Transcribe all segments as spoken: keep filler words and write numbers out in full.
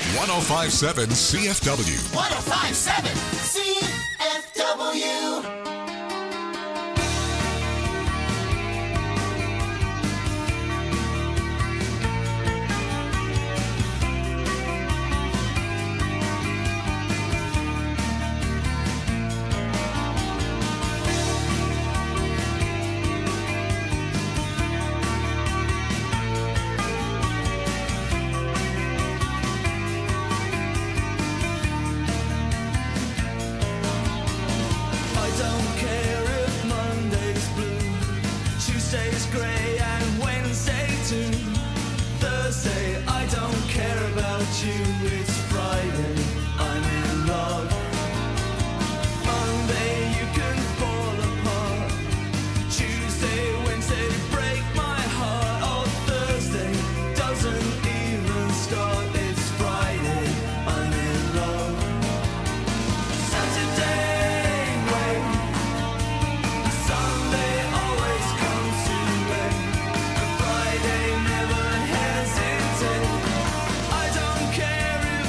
one oh five point seven C F W. one oh five point seven C F W. Care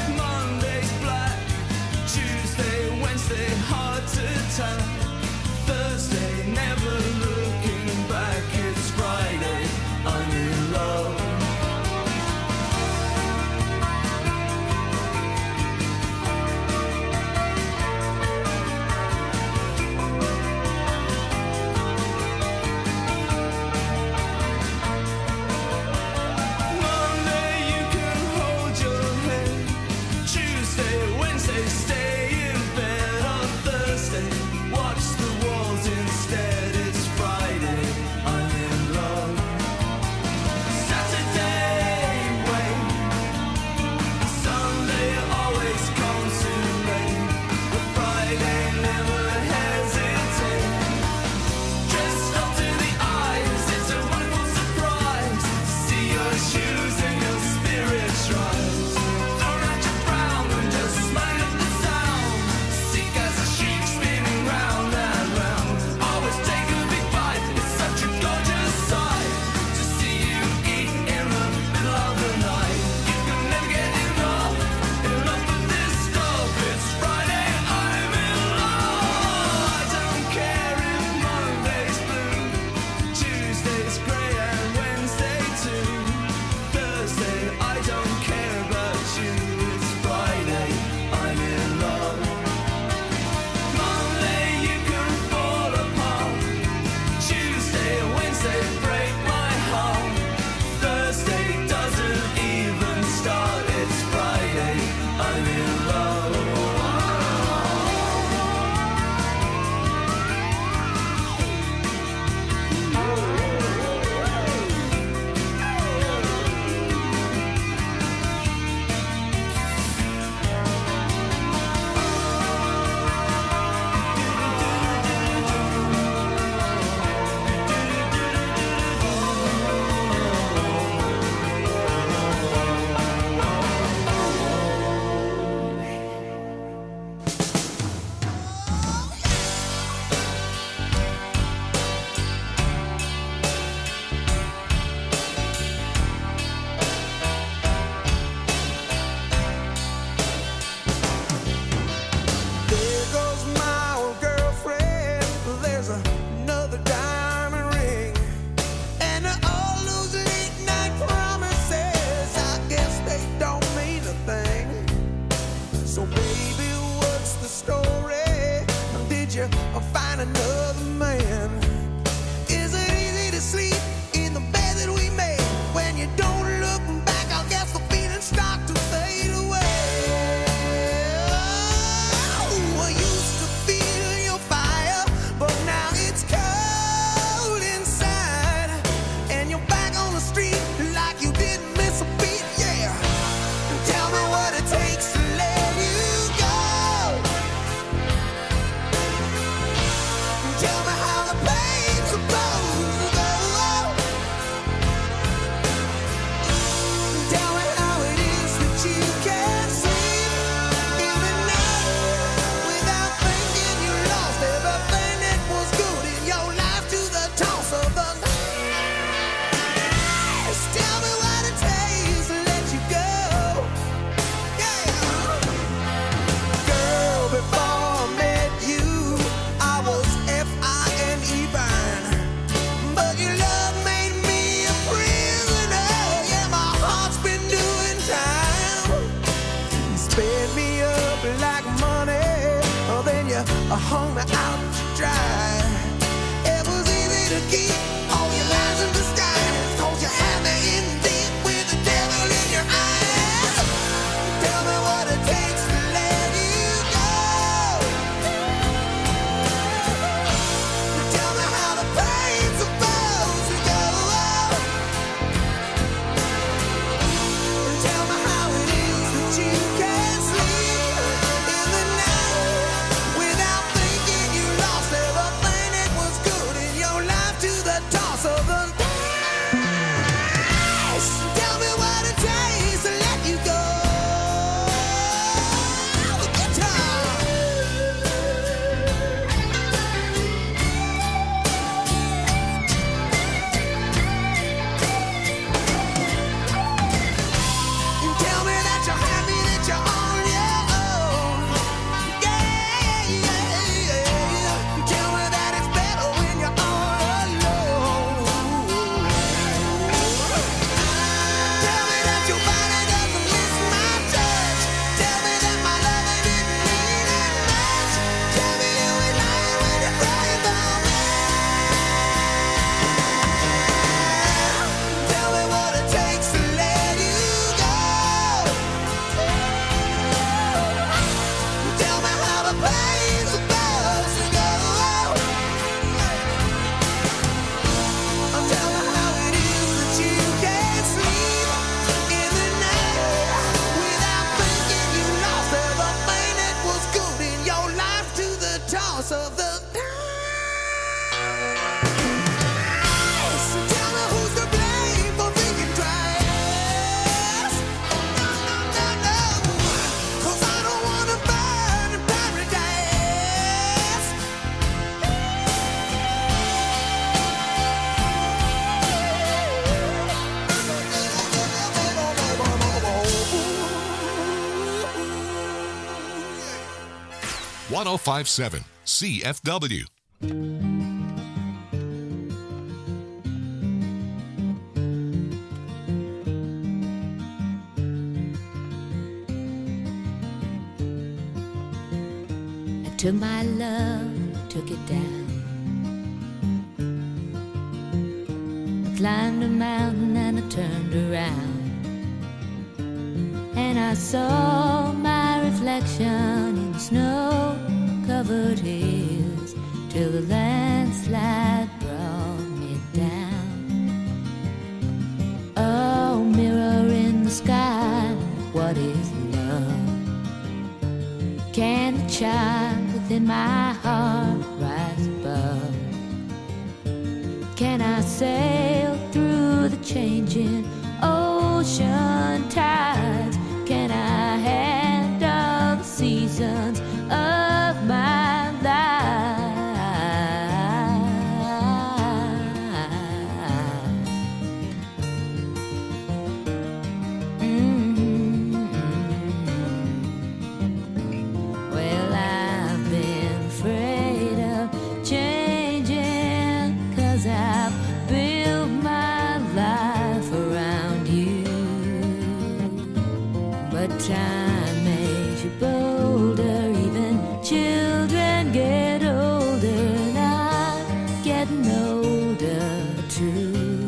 hung me out to dry. It was easy to keep all your lies in disguise, 'cause you had me in deep with the devil in your eyes. Tell me what it takes to let you go. Tell me how the pain's supposed to go. Tell me how it is that you can't sleep in the night without thinking you lost everything that was good in your life to the toss of the dice. Tell me what it takes to let you go. The guitar. You tell me that you're happy, that you're on your own. Yeah, yeah, yeah. You tell me that it's better when you're all alone. Tell me that your body doesn't miss my touch. Tell me that my loving didn't mean that much. Tell me you ain't lying when you're crying about me. Tell me what it takes to let you go. Tell me how the pain's supposed to go. Tell me how it is that you can't sleep in the night without thinking you lost everything that was good in your life to the toss of the dice. Tell me who's to blame for thinking twice. No, no, no, no, 'cause I don't wanna burn in paradise. one oh five point seven C F W. I took my love, took it down. I climbed a mountain and I turned around, and I saw my reflection in snow-covered hills till the landslide brought me down. Oh, mirror in the sky, what is love? Can the child within my heart rise above? Can I sail through the changing ocean tides? Can I handle the seasons of my life? Mm-hmm. Well, I've been afraid of changing, 'cause I've built my life around you. But time makes you bolder, even children get older, and I'm getting older too.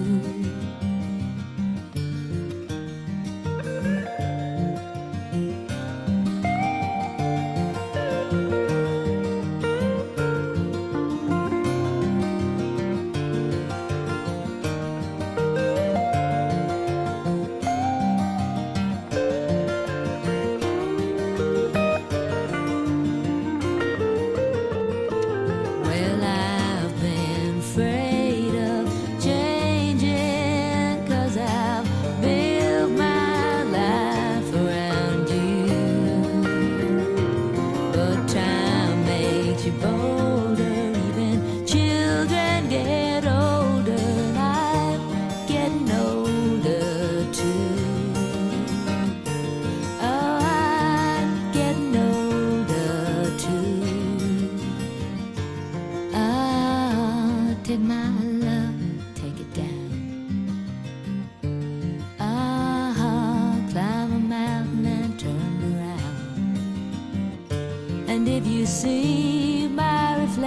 Well, I've been afraid of changing, 'cause I've built my life around you. But time makes you bolder, even children get older, and I'm getting older too. Oh, I'm getting older too. Ah, take my love, take it down. Ah, climb a mountain and turn around. And if you see my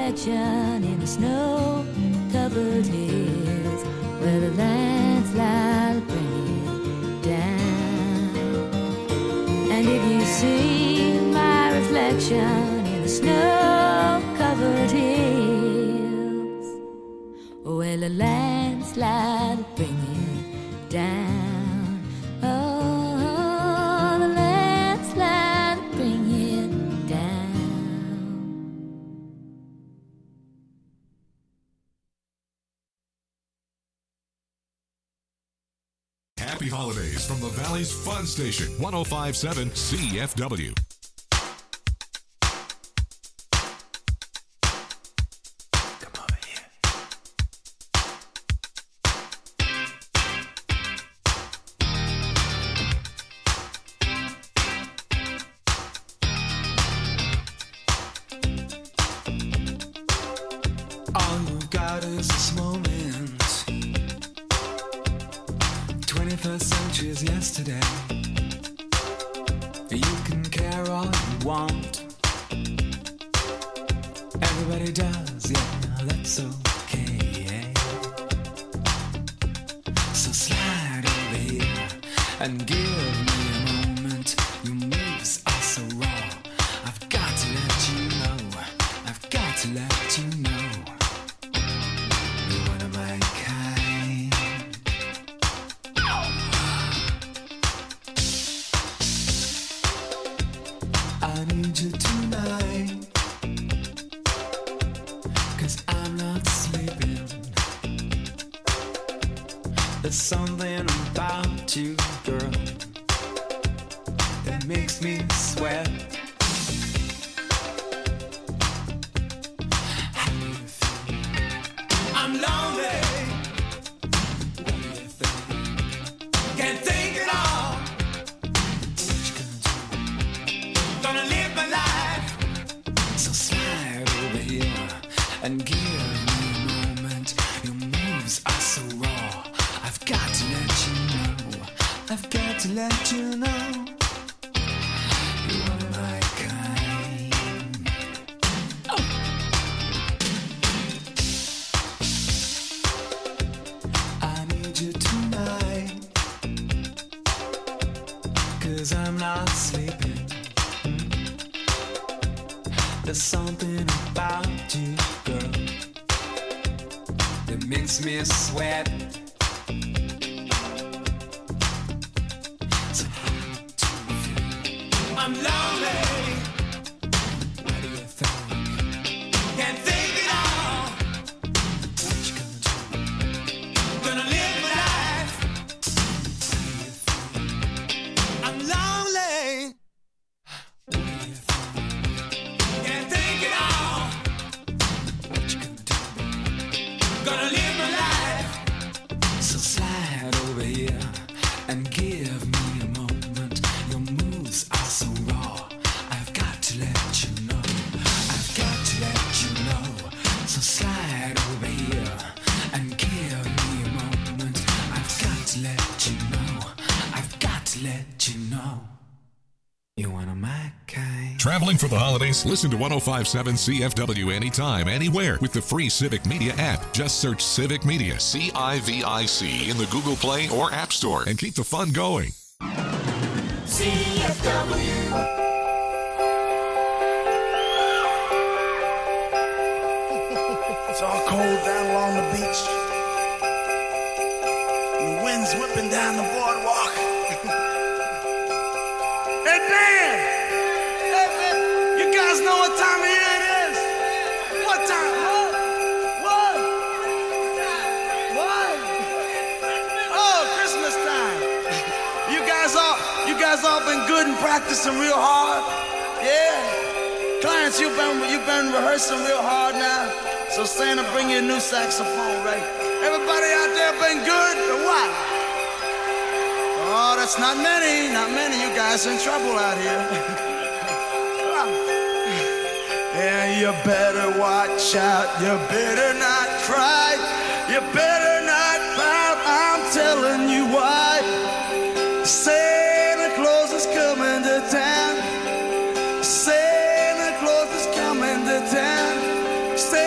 reflection in the snow-covered hills where the landslide will bring it down. And if you see my reflection in the snow-covered hills, well, the landslide will bring it down. Oh, the landslide will bring it down. Happy holidays from the Valley's Fun Station, one oh five point seven C F W. Come over here. All you've got is this moment. twenty-first century is yesterday. You can care all you want. Everybody does, yeah, that's okay. So slide over here and give me a moment. Your moves are so raw. I've got to let you know. I've got to let you know. You're one of my kind. I need you tonight, 'cause I'm not sleeping. There's something about you, girl, that makes me sweat. How do you feel? I'm lonely. What do you think? Can't think at all. What you gonna do? Gonna live my life. So slide over here and give me a moment. Your moves are so raw. I've got to let you know. I've got to let you know. You are my kind. Oh. I need you tonight, 'cause I'm not sleeping. There's something about you, girl, that makes me sweat. So how do you feel? I'm lonely. What do you think? Can't think at all. What you gonna do? Gonna live my life. How do you feel? I'm lonely. What do you think? Can't think at all. What you gonna do? Gonna live my life. So slide over here and give me a moment. Your moves are so raw. I've got to let you know. I've got to let you know. So slide over here and give me a moment. I've got to let you know. I've got to let you know. You're one of my kind. Traveling for the holidays? Listen to one oh five point seven C F W anytime, anywhere with the free Civic Media app. Just search Civic Media, C I V I C, in the Google Play or App Store and keep the fun going. C F W. It's all cold down along the beach. And the wind's whipping down the boardwalk. Hey, Dan! Hey, man, you guys know what time of year it is? What time? What? What? What? Oh, Christmas time. You guys all, you guys all been good and practicing real hard? Yeah? Clarence, you've been, you've been rehearsing real hard now. So Santa, bring you a new saxophone, right? Everybody out there been good or what? Oh, that's not many, not many. You guys are in trouble out here. Yeah, you better watch out. You better not cry. You better not pout. I'm telling you why. Santa Claus is coming to town. Santa Claus is coming to town. Santa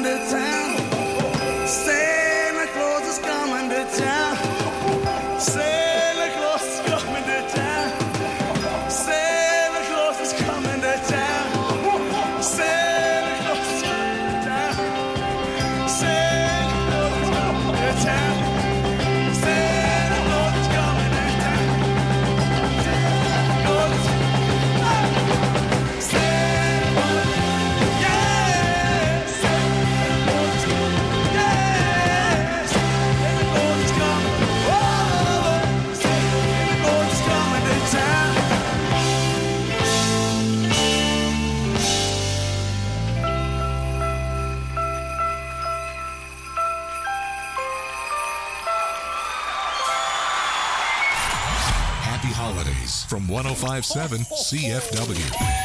to town. Santa Claus is coming to town. Santa Claus is coming to town. Santa Claus is coming to town. Santa Claus is coming to town. Santa Claus is coming to town. Santa Claus is coming to town. Santa Claus is Santa Claus, yeah. Santa Claus is coming, yeah. Santa Claus is coming, oh. Santa Claus is coming to town. Happy holidays from one oh five point seven C F W.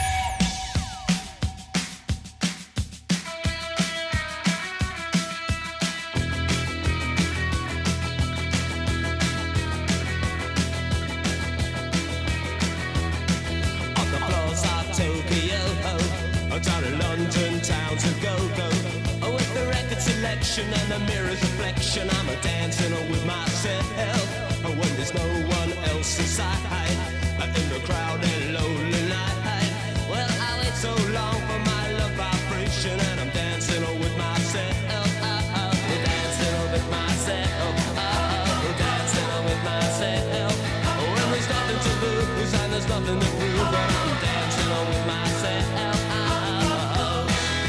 On the floors of Tokyo, down in London town to go-go. Oh, with the record selection and the mirror's reflection, I'm a dancing with myself. Oh, when there's no one else inside, in the crowded lonely night. Well, I wait so long for my love vibration, and I'm dancing with myself. Oh, oh, dancing with myself. Oh, dancing with myself. Oh, when there's nothing to lose and there's nothing to prove, but I'm dancing with myself. Oh,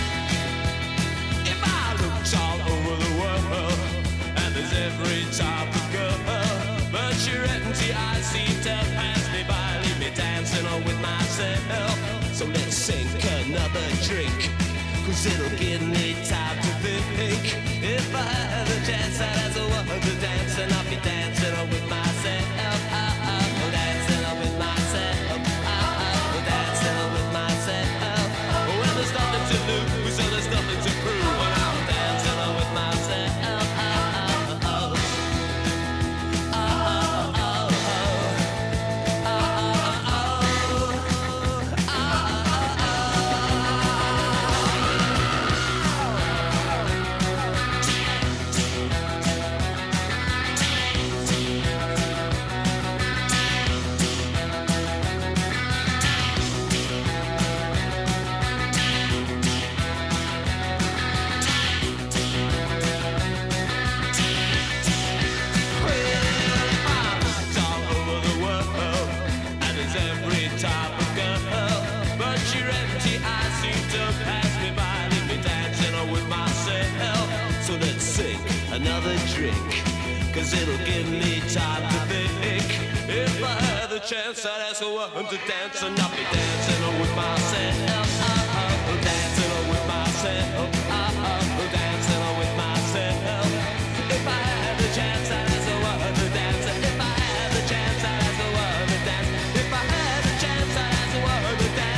if I looked all over the world, and there's every type of girl, but you're empty, I seem to pass me by, leave me dancing on with myself. So let's sink another drink, cause it'll give me time to think. If I had a chance, I'd ask a woman to dance, and I'll be dancing on with myself. Oh, oh, dancing on with myself. Oh, oh, dancing on with myself. Oh, well, there's nothing to lose, so there's nothing to prove, and I'm dancing on with myself. Oh, oh, oh. Another drink, cause it'll give me time to think. If I had the chance, I'd ask a woman to dance, and I'll be dancing with myself. Oh, oh, dancing with myself. Oh, oh, dancing with myself. If I had the chance, I'd ask a woman to dance. If I had the chance, I'd ask a woman to dance. If I had the chance, I'd ask a woman to dance.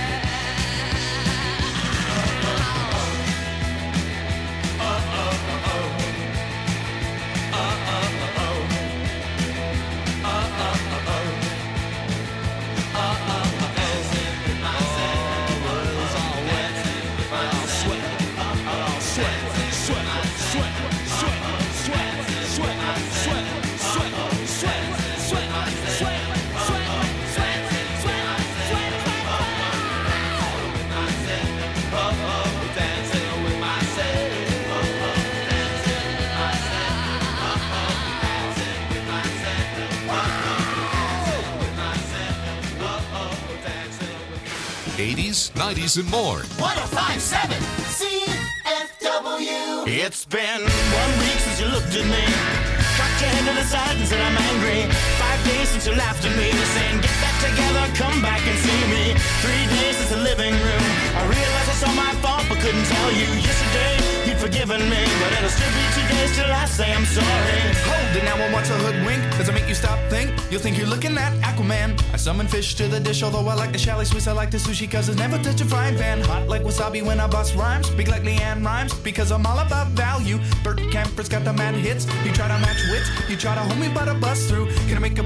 eighties, nineties, and more. one oh five point seven C F W. It's been one week since you looked at me, cocked your head to the side and said I'm angry. Five days since you laughed at me, saying get back together, come back and see me. Three days since the living room, I realized it's all my fault but couldn't tell you. Yesterday you'd forgiven me, but it'll still be two days till I say I'm sorry. Hold it now, I want to hoodwink. Does it make you stop, think? You'll think you're looking at Aquaman. I summon fish to the dish, although I like the chalet sweets. I like the sushi cause it's never touch a frying pan. Hot like wasabi when I bust rhymes. Big like Leanne rhymes because I'm all about value. Bert Camper's got the mad hits. You try to match wits, you try to hold me but I bust through. Gonna make a break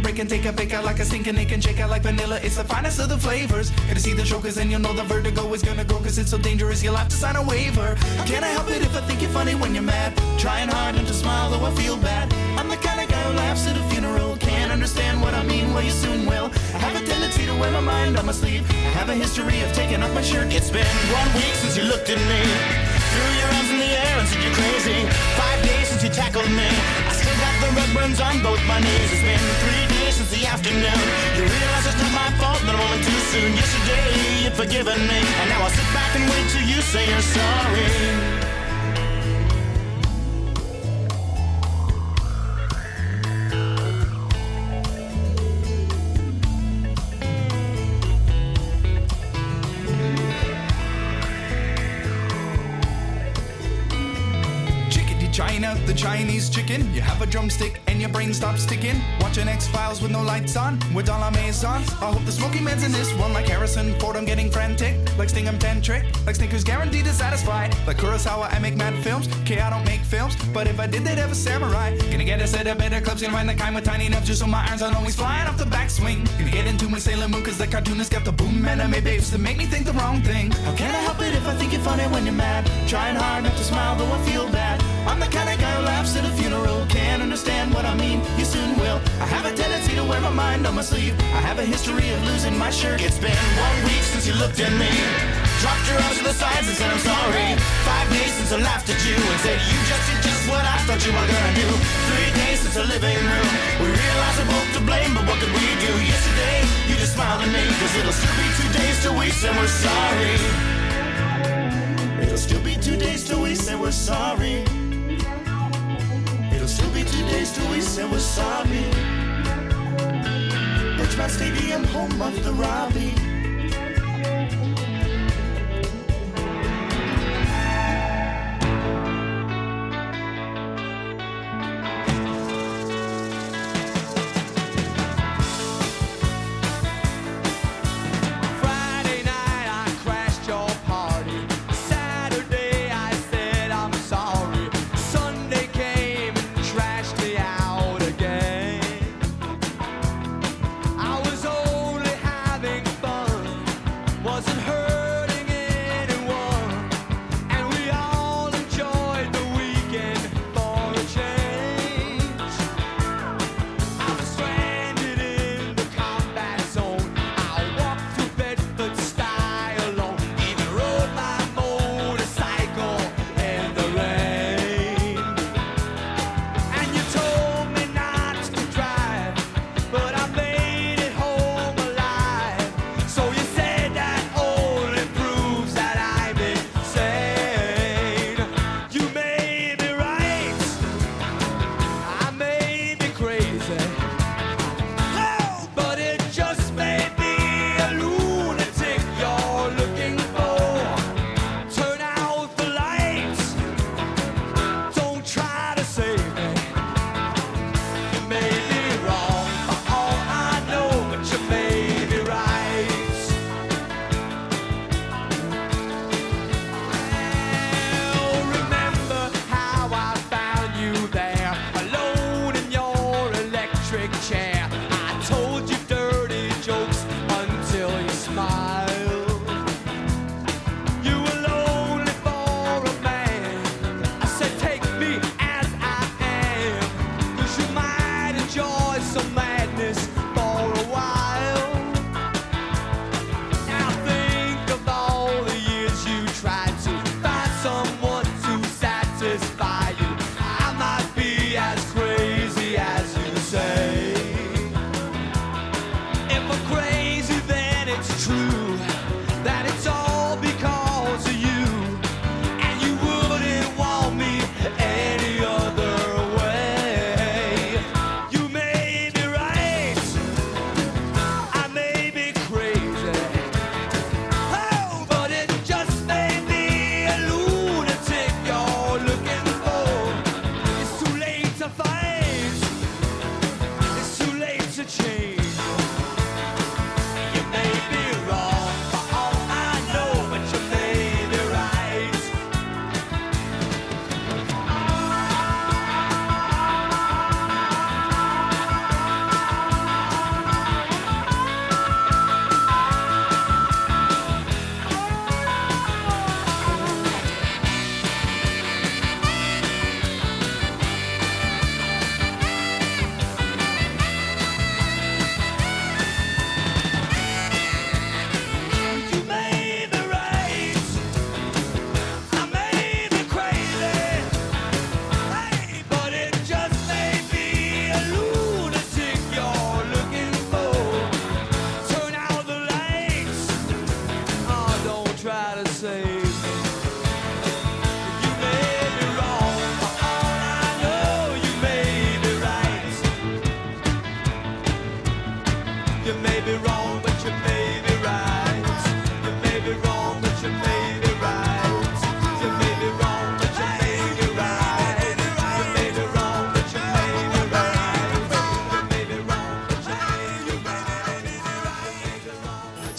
break and take a bake out like a stinking ache and shake out like vanilla. It's the finest of the flavors. Gonna see the chokers and you'll know the vertigo is gonna go, cause it's so dangerous you'll have to sign a waiver. How can I help it if I think you're funny when you're mad? Trying hard not to smile though I feel bad. I'm the kind of guy who laughs at a funeral. Can't understand what I mean, well you soon will. I have a tendency to wear my mind on my sleeve. I have a history of taking off my shirt. It's been one week since you looked at me, threw your arms in the air and said you're crazy. Five days since you tackled me, I still got the rug burns on both my knees. It's been three days since the afternoon. You realize it's not my fault, that I'm only too soon. Yesterday you'd forgiven me, and now I'll sit back and wait till you say you're sorry. China, the Chinese chicken. You have a drumstick and your brain stops sticking. Watching X-Files with no lights on, with all our maisons. I hope the smoky man's in this one like Harrison Ford. I'm getting frantic, like Sting I'm tantric, like Snickers guaranteed to satisfy. Like Kurosawa, I make mad films. Okay, I don't make films, but if I did, they'd have a samurai. Gonna get a set of better clips, gonna find the kind with tiny enough just so my irons aren't always flying off the backswing. Gonna get into my Sailor Moon, cause the cartoonist got the boom anime babes to make me think the wrong thing. How can I help it if I think you're funny when you're mad? Trying hard not to smile, though I feel bad. I'm the kind of guy who laughs at a funeral. Can't understand what I mean, you soon will. I have a tendency to wear my mind on my sleeve. I have a history of losing my shirt. It's been one week since you looked at me, dropped your arms to the sides and said I'm sorry. Five days since I laughed at you and said you just did just what I thought you were gonna do. Three days since the living room, we realized we're both to blame, but what could we do? Yesterday, you just smiled at me, cause it'll still be two days till we say we're sorry. It'll still be two days till we say we're sorry. It'll still be two days till we say we're sorry. Bridgemont Stadium, home of the Robbie. Wasn't her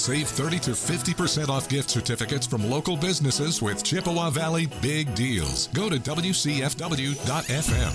Save thirty to fifty percent off gift certificates from local businesses with Chippewa Valley Big Deals. Go to W C F W dot F M.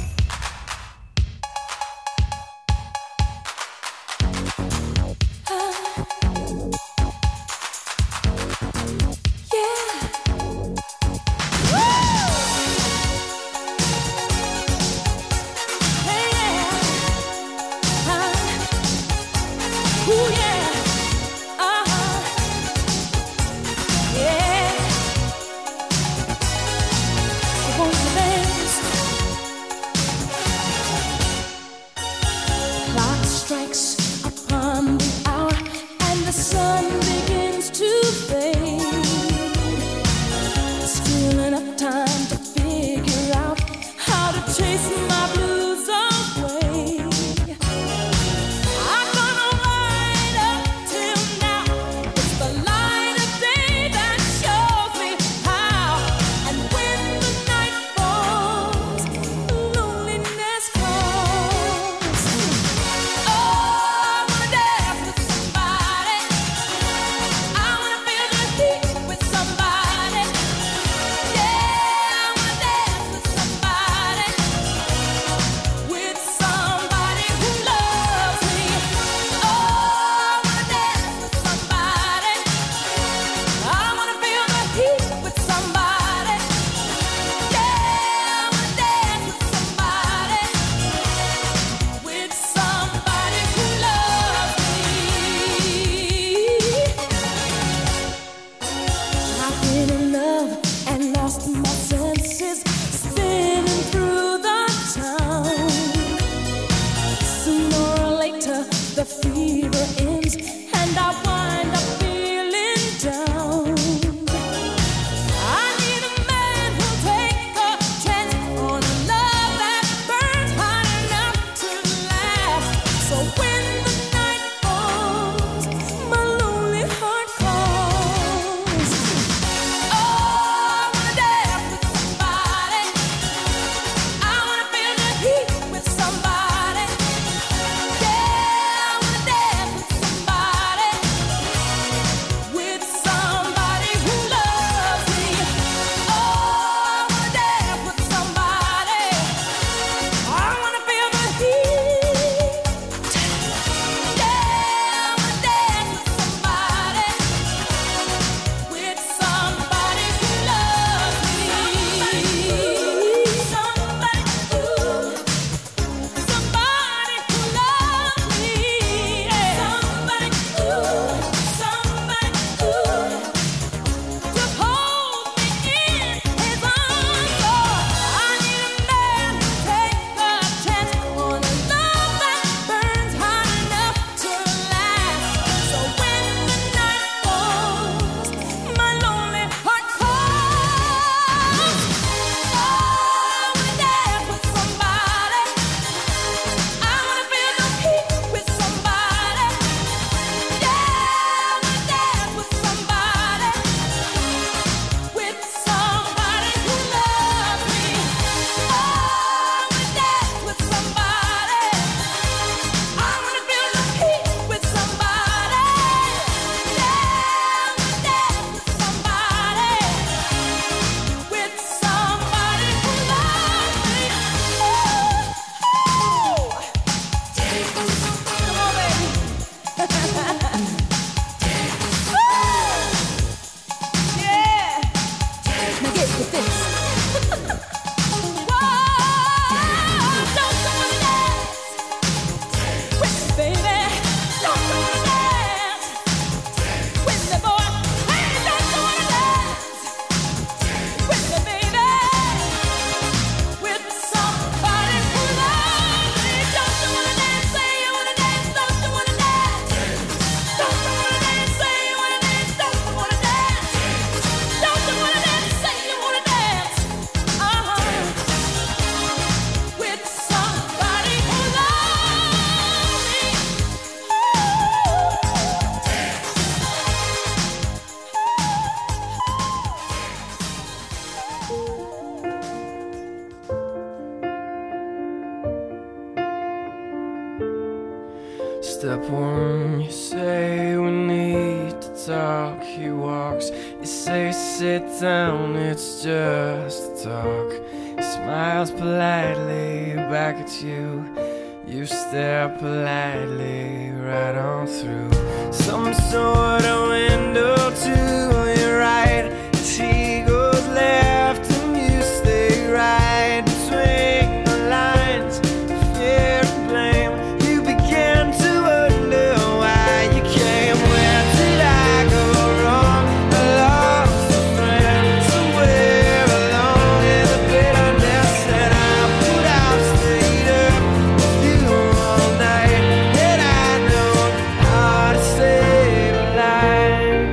Step one, you say we need to talk, he walks. You say sit down, it's just talk. He smiles politely back at you. You stare politely right on through some sort of window to your right. As he goes left and you stay right between the lines of fear and blame. You begin to wonder why you came. Where did I go wrong? I lost a friend somewhere along in the bitterness, and I put out, stayed up with you all night, and I know how to save a life.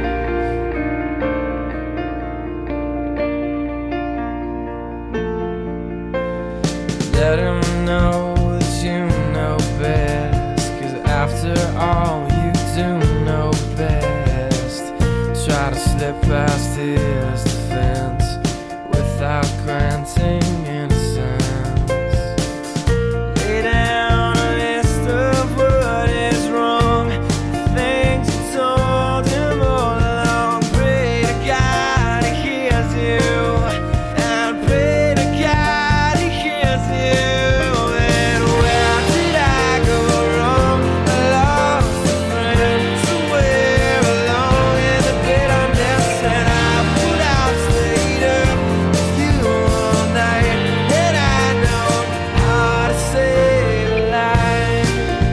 Let him know that you know best, 'cause after all you do know best. Try to slip past his defense without granting innocence. Lay down a list of what is wrong, the things you told him all along. Pray to God he hears you, and pray to God he hears you. And where did I go wrong? I lost a friend somewhere along in the bitterness, and I put out, stayed up with you all night, and I know how to save a life.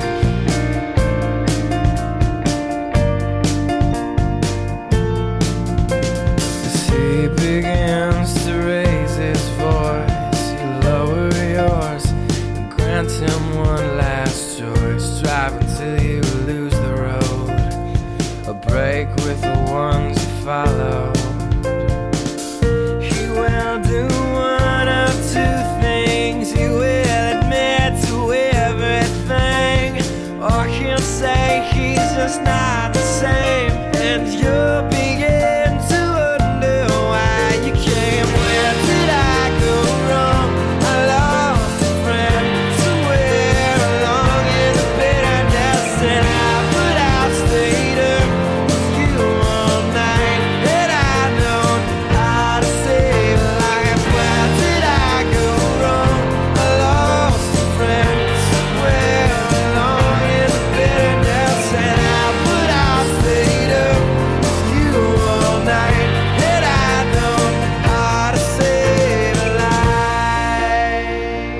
As he begins to raise his voice, you lower yours and grant him one last choice. Drive until you lose the road, a break with the ones you follow. He will do one of two things. He will admit to everything, or he'll say he's just not the same, and you'll begin to wonder why you came. Where did I go wrong? I lost a friend somewhere along in the bitterness, and I put out, stayed up with you all night, and I know how to save a life. Where did I go wrong? I lost a friend somewhere along in the bitterness, and I put out, stayed up with you all night, and I know how to save a life.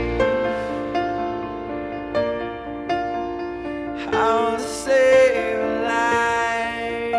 How to save a life.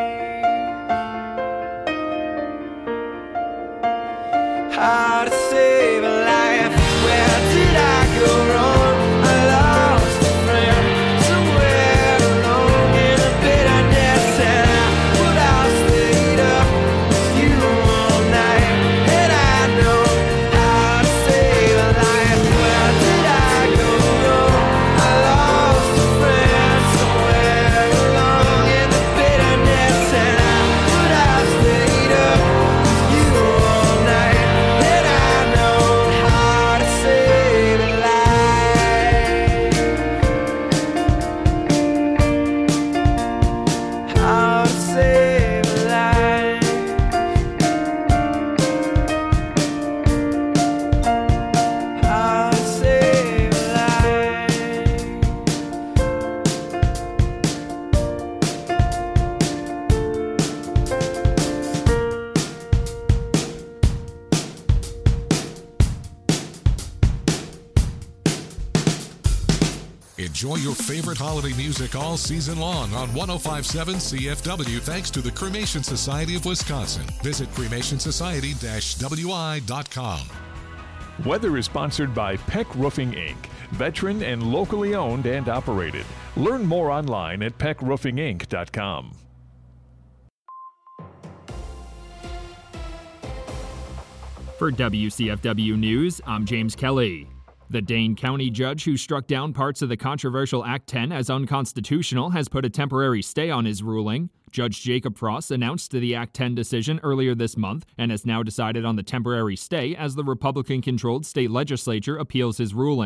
How to save a life. Where did I go wrong? I lost a friend somewhere along in the bitterness, and I put out, stayed up with you all night, and I know how to save a life. Where did I go wrong? I lost a friend somewhere along in the bitterness, and I put out, stayed up with you all night, and I know how to save a life. How to save a life. How to save a life. Enjoy your favorite holiday music all season long on one oh five point seven C F W thanks to the Cremation Society of Wisconsin. Visit cremation society dash w i dot com. Weather is sponsored by Peck Roofing Incorporated, veteran and locally owned and operated. Learn more online at peck roofing inc dot com. For W C F W News, I'm James Kelly. The Dane County judge who struck down parts of the controversial Act ten as unconstitutional has put a temporary stay on his ruling. Judge Jacob Frost announced the Act ten decision earlier this month and has now decided on the temporary stay as the Republican-controlled state legislature appeals his ruling.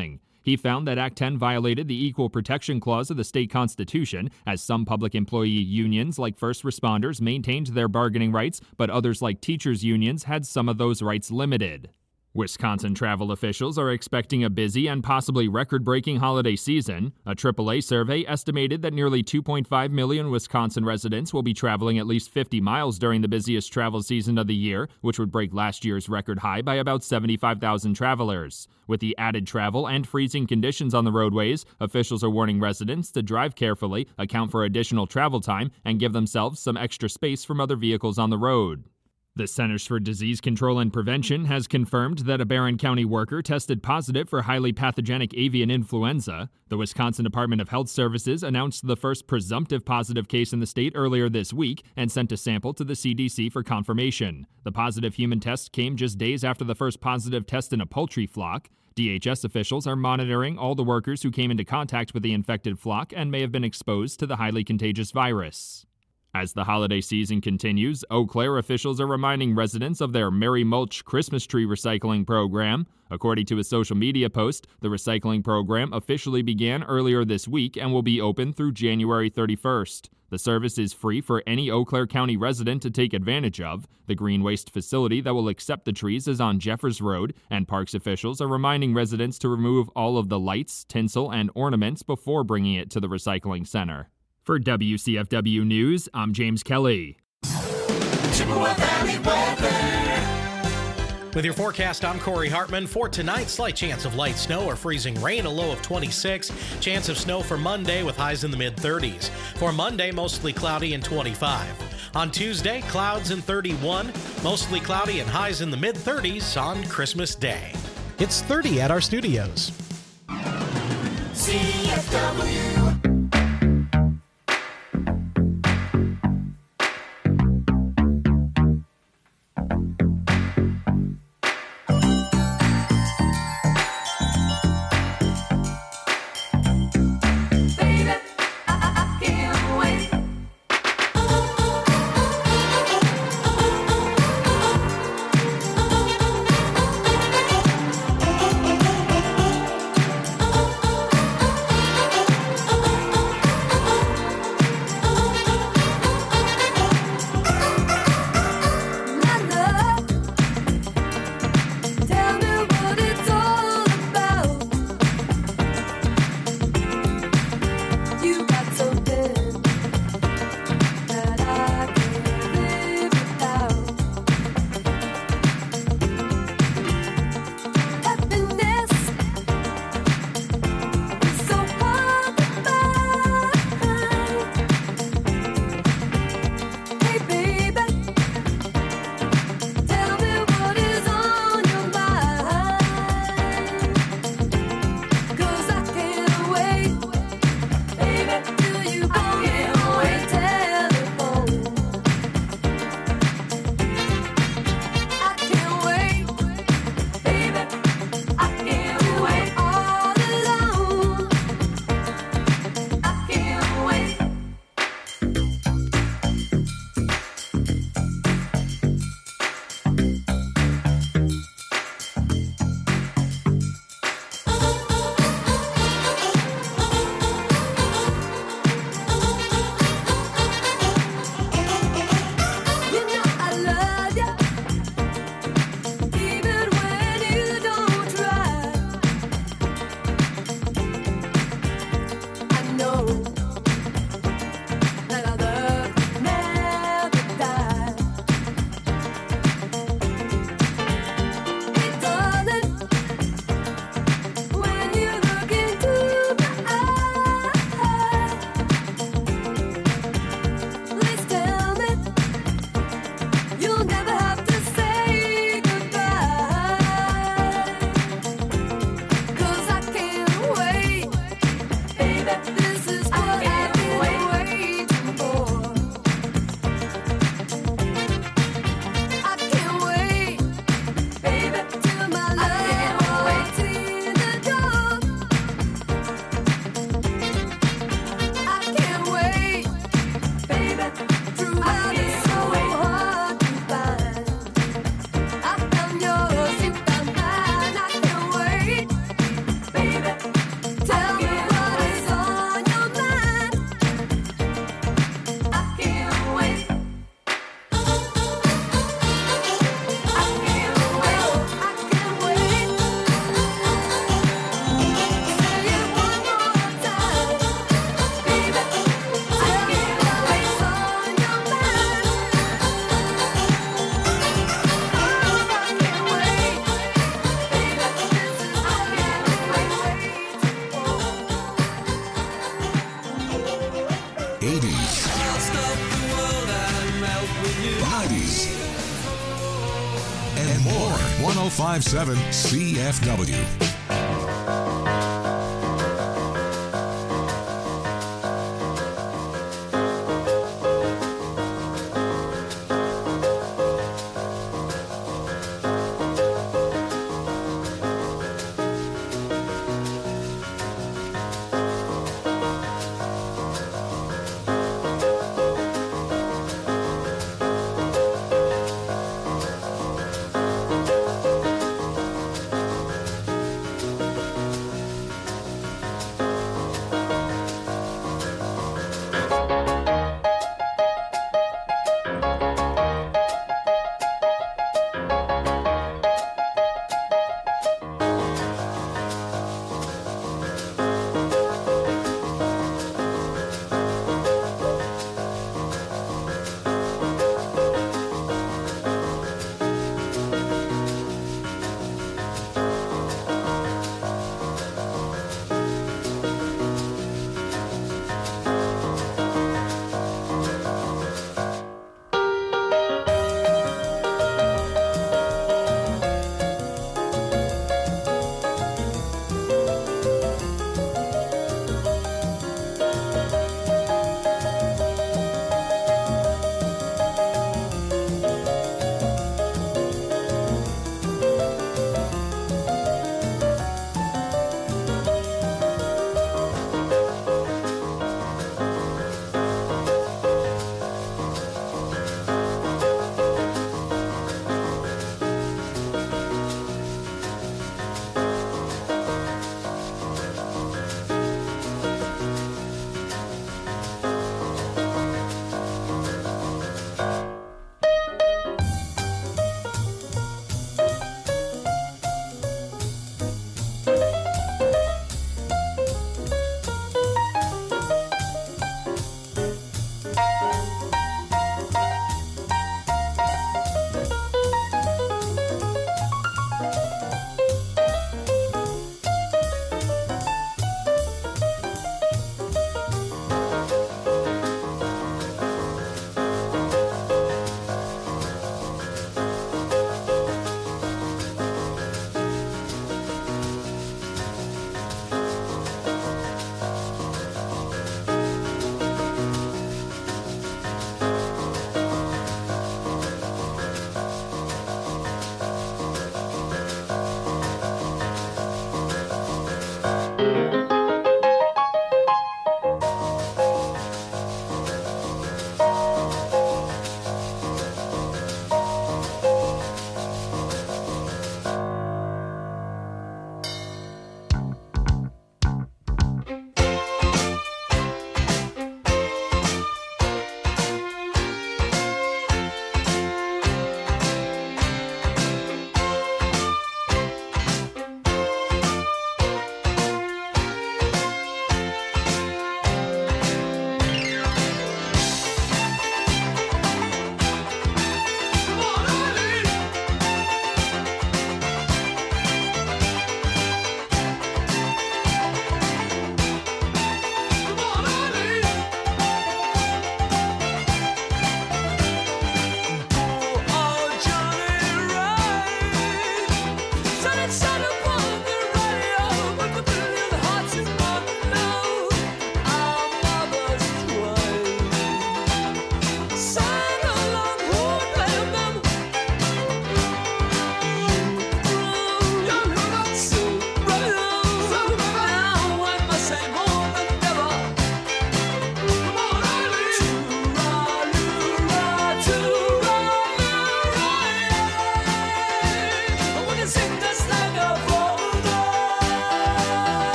He found that Act ten violated the Equal Protection Clause of the state constitution, as some public employee unions like first responders maintained their bargaining rights, but others like teachers' unions had some of those rights limited. Wisconsin travel officials are expecting a busy and possibly record-breaking holiday season. A triple A survey estimated that nearly two point five million Wisconsin residents will be traveling at least fifty miles during the busiest travel season of the year, which would break last year's record high by about seventy-five thousand travelers. With the added travel and freezing conditions on the roadways, officials are warning residents to drive carefully, account for additional travel time, and give themselves some extra space from other vehicles on the road. The Centers for Disease Control and Prevention has confirmed that a Barron County worker tested positive for highly pathogenic avian influenza. The Wisconsin Department of Health Services announced the first presumptive positive case in the state earlier this week and sent a sample to the C D C for confirmation. The positive human test came just days after the first positive test in a poultry flock. D H S officials are monitoring all the workers who came into contact with the infected flock and may have been exposed to the highly contagious virus. As the holiday season continues, Eau Claire officials are reminding residents of their Merry Mulch Christmas tree recycling program. According to a social media post, the recycling program officially began earlier this week and will be open through January thirty-first. The service is free for any Eau Claire County resident to take advantage of. The green waste facility that will accept the trees is on Jeffers Road, and parks officials are reminding residents to remove all of the lights, tinsel, and ornaments before bringing it to the recycling center. For W C F W News, I'm James Kelly. Chippewa Valley weather. With your forecast, I'm Corey Hartman. For tonight, slight chance of light snow or freezing rain, a low of twenty-six. Chance of snow for Monday with highs in the mid-thirties. For Monday, mostly cloudy and twenty-five. On Tuesday, clouds and thirty-one. Mostly cloudy and highs in the mid-thirties on Christmas Day. It's thirty at our studios. C F W. oh five seven C F W.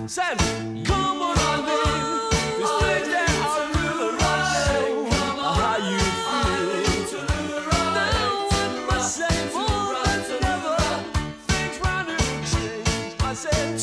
Said, come on, darling. This place that I really like. How you feel? Now I must say more than ever. Things round and change. I said,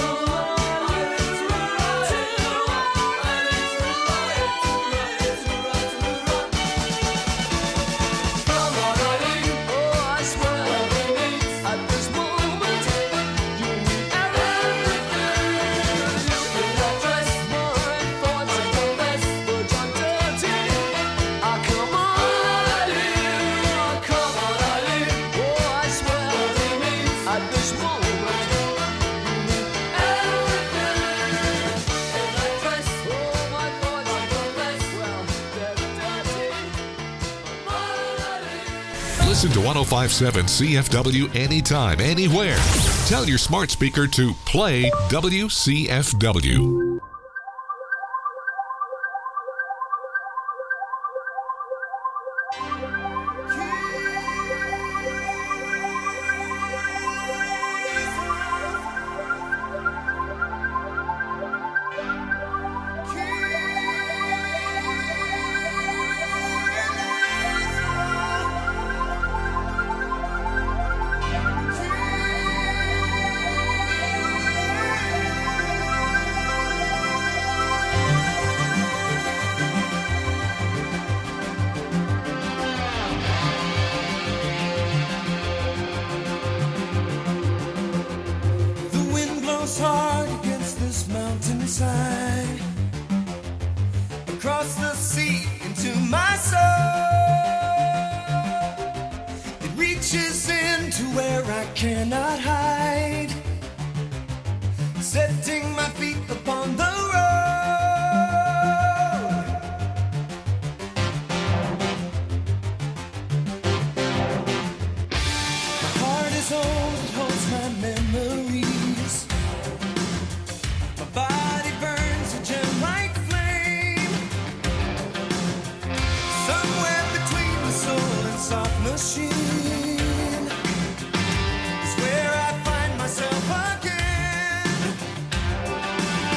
Listen to one oh five point seven C F W anytime, anywhere. Tell your smart speaker to play W C F W. Hard against this mountainside, across the sea into my soul. It reaches into where I cannot hide, setting my feet upon the road. My heart is old, it holds my memories. Body burns a gem-like flame, somewhere between the soul and soft machine is where I find myself again.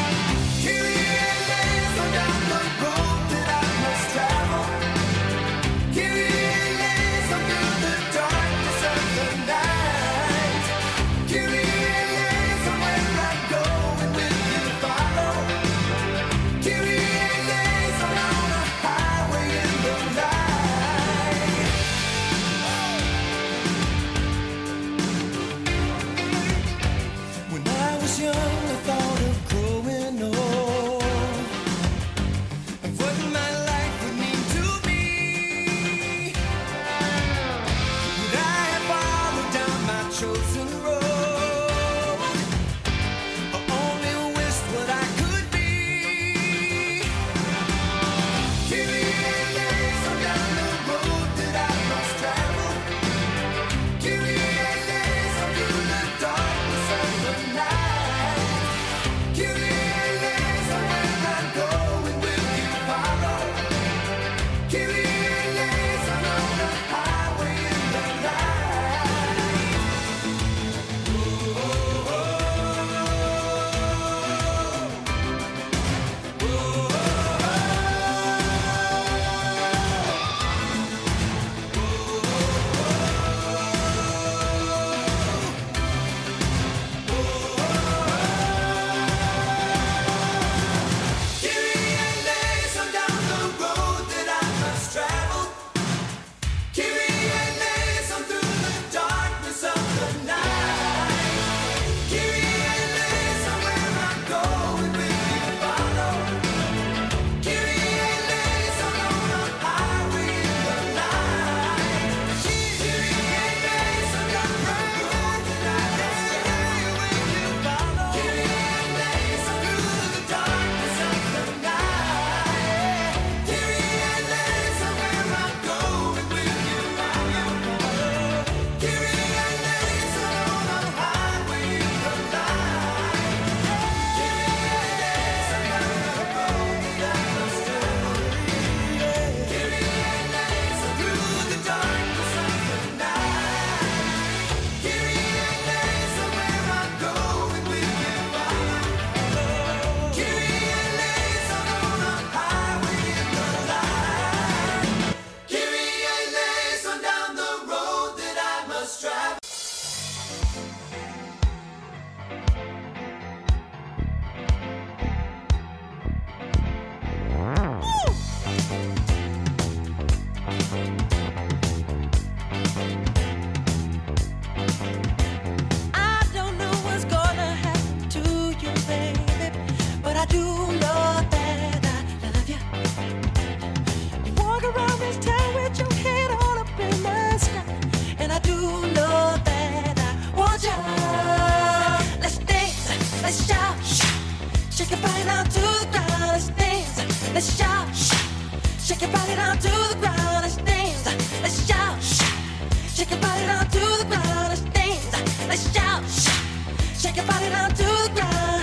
shake your body down to the ground. Let's dance, let's shout, shake your body down to the ground. Let's dance, let's shout, shake your body down to the ground. Let's dance, let's shout, shake your body down to the ground.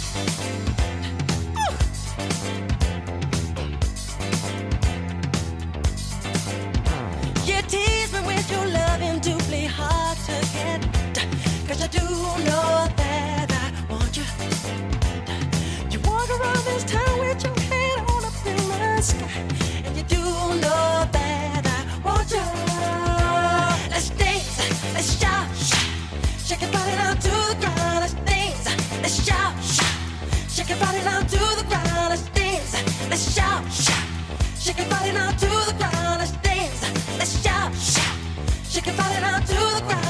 You tease me with your loving, doubly hard to get. Cause I do know that I want you. You walk around this town with your head on up in the sky. And you do know that I want you. Let's dance, let's shout, shake your body down to the ground. Let's dance, let's shout, shake your body down to the ground. Let's dance, let's shout, shake your body down to the ground. Let's dance, let's shout, shake your body down to the ground.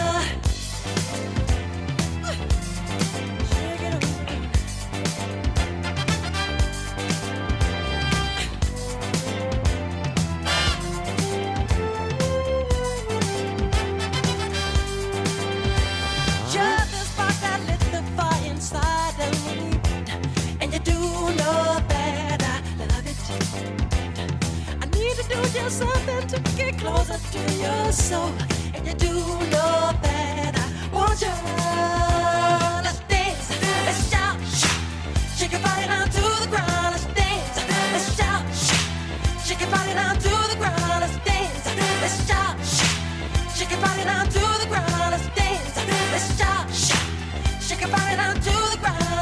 Something to get closer to your soul, and you do know that I want you. Let's dance, let's shout, shake your body down to the ground. Let's dance, let's shout, shake your body down to the ground. Let's dance, let's shout, shake your body down to the ground. Let's dance, let's shout, shake your body down to the ground.